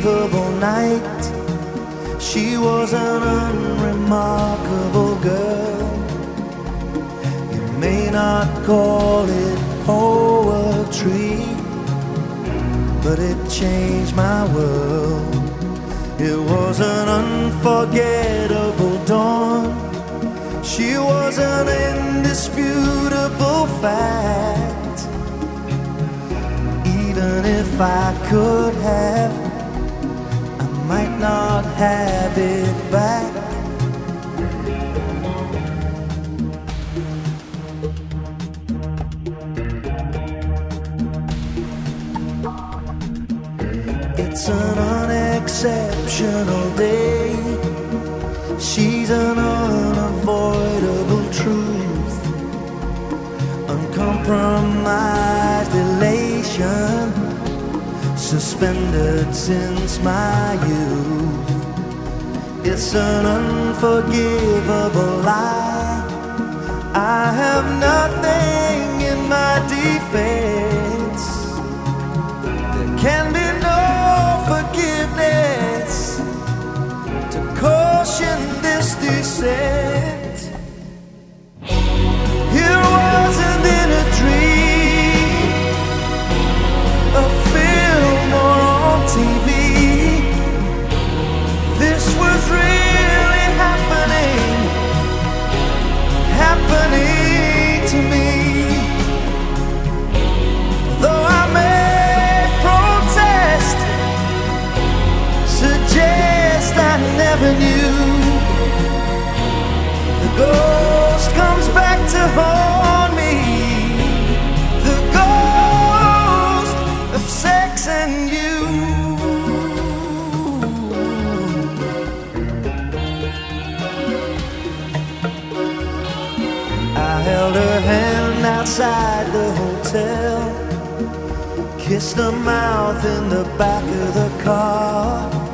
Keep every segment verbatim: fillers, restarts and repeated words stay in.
unforgivable night. She was an unremarkable girl. You may not call it poetry, but it changed my world. It was an unforgettable dawn. She was an indisputable fact. Even if I could have, I might not have it back. It's an unexceptional day. She's an unavoidable truth, uncompromised elation, suspended since my youth. It's an unforgivable lie. I have nothing in my defense. There can be no forgiveness to caution this descent. It wasn't in a dream, a film or on T V. This was really happening, happening to me. Though I may protest, suggest I never knew, the ghost comes back to haunt me, the ghost of sex and you. I held her hand outside the hotel, kissed her mouth in the back of the car.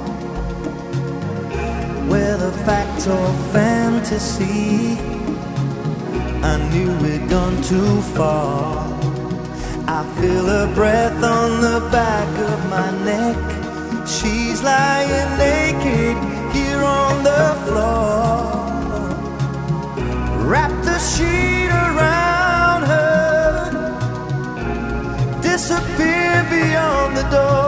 Whether fact or fantasy, I knew we'd gone too far. I feel her breath on the back of my neck. She's lying naked here on the floor. Wrap the sheet around her, disappear beyond the door.